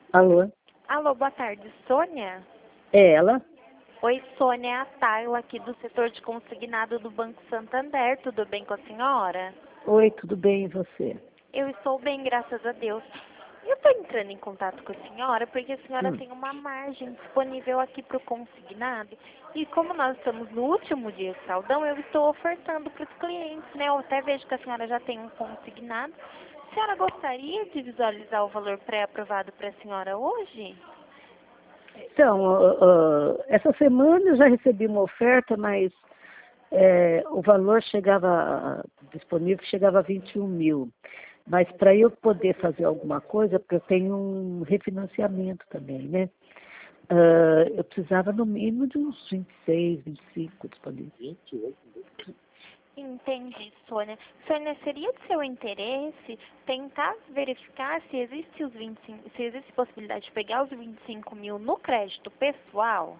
Alô? Alô, boa tarde, Sônia? É ela? Oi, Sônia, é a Tayla aqui do setor de consignado do Banco Santander. Tudo bem com a senhora? Oi, tudo bem e você? Eu estou bem, graças a Deus. Eu estou entrando em contato com a senhora porque a senhora tem uma margem disponível aqui para o consignado. E como nós estamos no último dia de saldão, eu estou ofertando para os clientes, né? Eu até vejo que a senhora já tem um consignado. A senhora gostaria de visualizar o valor pré-aprovado para a senhora hoje? Então, essa semana eu já recebi uma oferta, mas o valor disponível chegava a 21 mil. Mas para eu poder fazer alguma coisa, porque eu tenho um refinanciamento também, né? Eu precisava no mínimo de uns 26, 25 disponíveis. Entendi, Sônia. Sônia, seria de seu interesse tentar verificar se existe se existe possibilidade de pegar os 25 mil no crédito pessoal?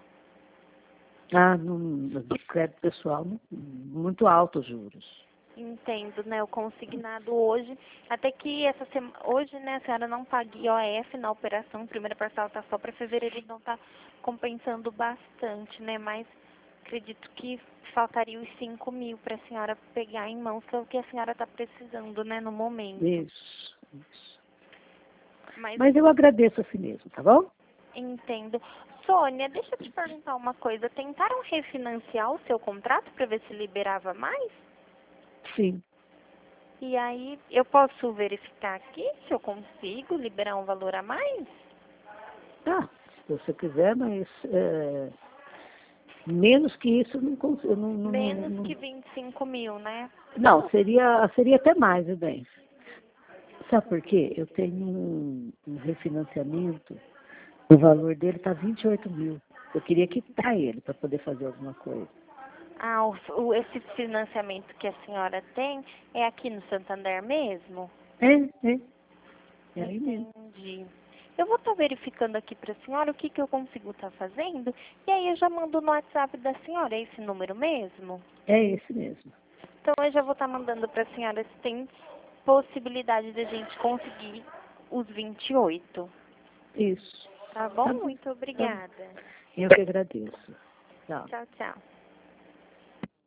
No crédito pessoal, muito alto os juros. Entendo, né? O consignado hoje, até que essa semana, hoje, né, a senhora não paga IOF na operação, primeira parcela está só para fevereiro, então está compensando bastante, né? Mas acredito que faltaria os 5 mil para a senhora pegar em mãos, que é o que a senhora está precisando, né, no momento. Isso. Mas Mas eu agradeço assim mesmo, tá bom? entendo. Sônia, deixa eu te perguntar uma coisa. Tentaram refinanciar o seu contrato para ver se liberava mais? Sim. E aí, eu posso verificar aqui se eu consigo liberar um valor a mais? Se você quiser, mas menos que isso eu não consigo. Menos que 25 mil, né? Não, seria até mais, viu bem? Sabe por quê? Eu tenho um refinanciamento, o valor dele está 28 mil. Eu queria quitar ele para poder fazer alguma coisa. Ah, esse financiamento que a senhora tem é aqui no Santander mesmo? É. É aí mesmo. Entendi. Eu vou estar verificando aqui para a senhora o que eu consigo estar fazendo e aí eu já mando no WhatsApp da senhora, é esse número mesmo? É esse mesmo. Então eu já vou estar mandando para a senhora se tem possibilidade de a gente conseguir os 28. Isso. Tá bom? Tá bom. Muito Tá bom. obrigada. Eu que agradeço. Tchau. Tchau, tchau.